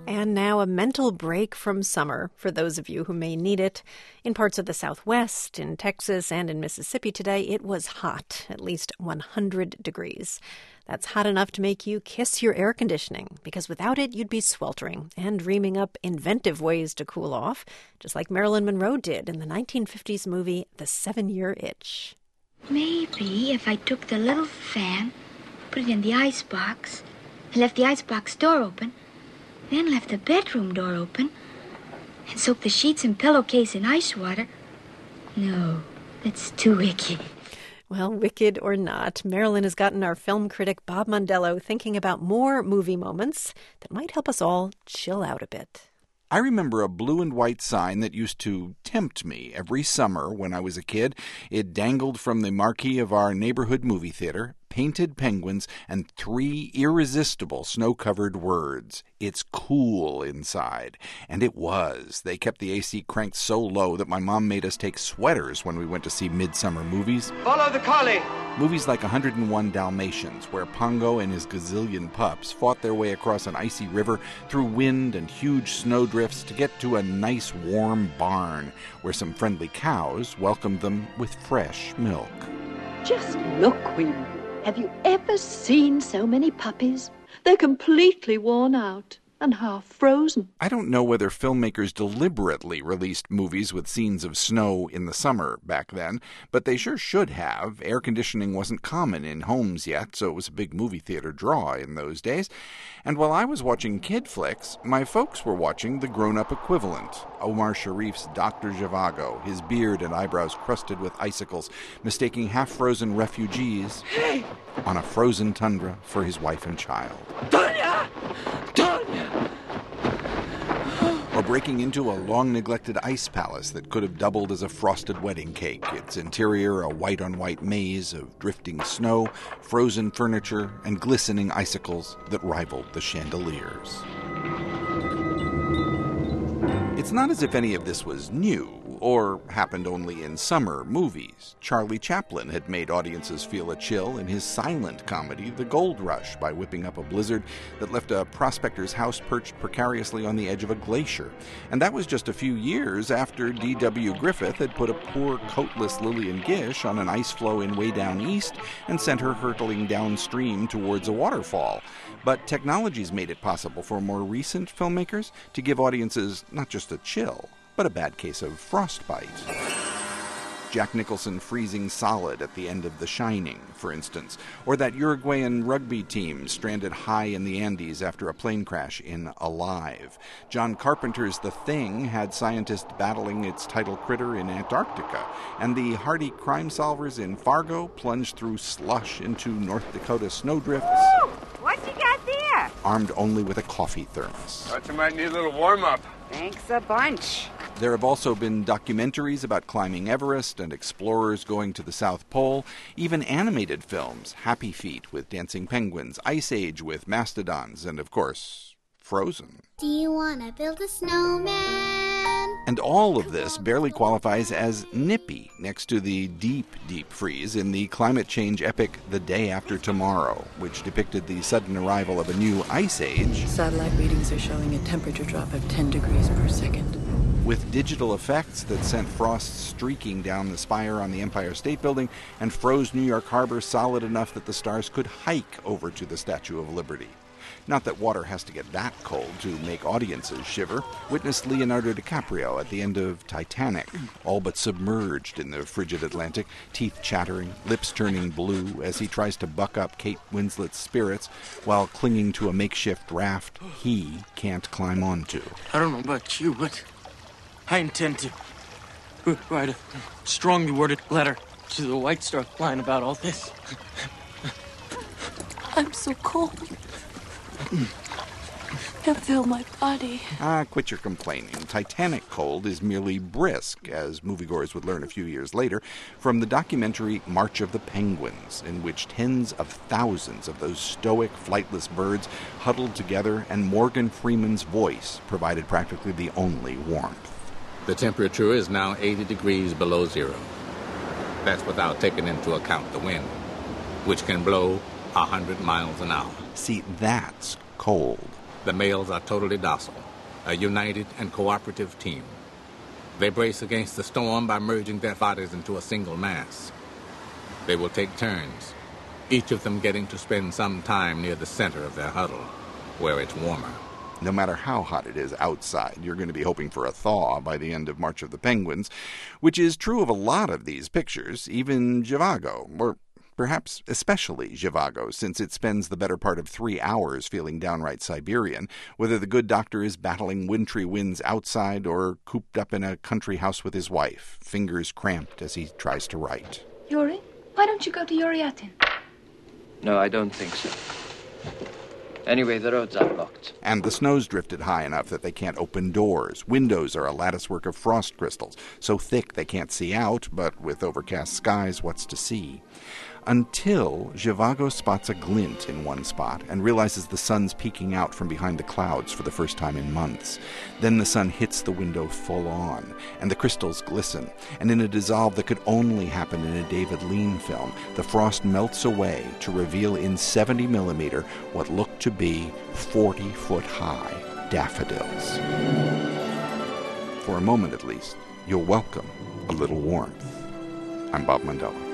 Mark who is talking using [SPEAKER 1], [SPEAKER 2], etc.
[SPEAKER 1] And now a mental break from summer for those of you who may need it. In parts of the Southwest, in Texas, and in Mississippi today, it was hot, at least 100 degrees. That's hot enough to make you kiss your air conditioning, because without it, you'd be sweltering and dreaming up inventive ways to cool off, just like Marilyn Monroe did in the 1950s movie The 7-Year Itch.
[SPEAKER 2] Maybe if I took the little fan, put it in the icebox, and left the icebox door open, then left the bedroom door open, and soaked the sheets and pillowcase in ice water. No, that's too icky.
[SPEAKER 1] Well, wicked or not, Marilyn has gotten our film critic Bob Mondello thinking about more movie moments that might help us all chill out a bit.
[SPEAKER 3] I remember a blue and white sign that used to tempt me every summer when I was a kid. It dangled from the marquee of our neighborhood movie theater, painted penguins, and 3 irresistible snow-covered words. It's cool inside. And it was. They kept the AC cranked so low that my mom made us take sweaters when we went to see midsummer movies.
[SPEAKER 4] Follow the collie!
[SPEAKER 3] Movies like 101 Dalmatians, where Pongo and his gazillion pups fought their way across an icy river through wind and huge snowdrifts to get to a nice warm barn where some friendly cows welcomed them with fresh milk.
[SPEAKER 5] Just look, Queen. Have you ever seen so many puppies? They're completely worn out and half frozen.
[SPEAKER 3] I don't know whether filmmakers deliberately released movies with scenes of snow in the summer back then, but they sure should have. Air conditioning wasn't common in homes yet, so it was a big movie theater draw in those days. And while I was watching kid flicks, my folks were watching the grown-up equivalent. Omar Sharif's Dr. Zhivago, his beard and eyebrows crusted with icicles, mistaking half-frozen refugees on a frozen tundra for his wife and child.
[SPEAKER 4] Tonya! Tonya!
[SPEAKER 3] Or breaking into a long-neglected ice palace that could have doubled as a frosted wedding cake, its interior a white-on-white maze of drifting snow, frozen furniture, and glistening icicles that rivaled the chandeliers. It's not as if any of this was new, or happened only in summer movies. Charlie Chaplin had made audiences feel a chill in his silent comedy, The Gold Rush, by whipping up a blizzard that left a prospector's house perched precariously on the edge of a glacier. And that was just a few years after D.W. Griffith had put a poor, coatless Lillian Gish on an ice floe in Way Down East and sent her hurtling downstream towards a waterfall. But technology's made it possible for more recent filmmakers to give audiences not just a chill, but a bad case of frostbite. Jack Nicholson freezing solid at the end of The Shining, for instance, or that Uruguayan rugby team stranded high in the Andes after a plane crash in Alive. John Carpenter's The Thing had scientists battling its title critter in Antarctica, and the hardy crime solvers in Fargo plunged through slush into North Dakota snowdrifts.
[SPEAKER 6] Woo! What you got there?
[SPEAKER 3] Armed only with a coffee thermos.
[SPEAKER 4] Thought you might need a little warm-up.
[SPEAKER 6] Thanks a bunch.
[SPEAKER 3] There have also been documentaries about climbing Everest and explorers going to the South Pole, even animated films, Happy Feet with dancing penguins, Ice Age with mastodons, and of course, Frozen.
[SPEAKER 7] Do you want to build a snowman?
[SPEAKER 3] And all of this barely qualifies as nippy next to the deep, deep freeze in the climate change epic The Day After Tomorrow, which depicted the sudden arrival of a new ice age.
[SPEAKER 8] Satellite readings are showing a temperature drop of 10 degrees per second.
[SPEAKER 3] With digital effects that sent frost streaking down the spire on the Empire State Building and froze New York Harbor solid enough that the stars could hike over to the Statue of Liberty. Not that water has to get that cold to make audiences shiver. Witness Leonardo DiCaprio at the end of Titanic, all but submerged in the frigid Atlantic, teeth chattering, lips turning blue as he tries to buck up Kate Winslet's spirits while clinging to a makeshift raft he can't climb onto.
[SPEAKER 9] I don't know about you, but I intend to write a strongly worded letter to the White Star Line about all this.
[SPEAKER 8] I'm so cold. I feel my body.
[SPEAKER 3] Quit your complaining. Titanic cold is merely brisk, as moviegoers would learn a few years later, from the documentary March of the Penguins, in which tens of thousands of those stoic, flightless birds huddled together, and Morgan Freeman's voice provided practically the only warmth.
[SPEAKER 10] The temperature is now 80 degrees below zero. That's without taking into account the wind, which can blow 100 miles an hour.
[SPEAKER 3] See, that's cold.
[SPEAKER 10] The males are totally docile, a united and cooperative team. They brace against the storm by merging their bodies into a single mass. They will take turns, each of them getting to spend some time near the center of their huddle, where it's warmer.
[SPEAKER 3] No matter how hot it is outside, you're going to be hoping for a thaw by the end of March of the Penguins, which is true of a lot of these pictures, even Zhivago, or perhaps especially Zhivago, since it spends the better part of 3 hours feeling downright Siberian, whether the good doctor is battling wintry winds outside or cooped up in a country house with his wife, fingers cramped as he tries to write.
[SPEAKER 2] Yuri, why don't you go to Yuriatin?
[SPEAKER 11] No, I don't think so. Anyway, the roads are blocked.
[SPEAKER 3] And the snow's drifted high enough that they can't open doors. Windows are a latticework of frost crystals, so thick they can't see out, but with overcast skies, what's to see? Until Zhivago spots a glint in one spot and realizes the sun's peeking out from behind the clouds for the first time in months. Then the sun hits the window full on, and the crystals glisten, and in a dissolve that could only happen in a David Lean film, the frost melts away to reveal in 70 millimeter what looked to be 40-foot-high daffodils. For a moment at least, you'll welcome a little warmth. I'm Bob Mandela.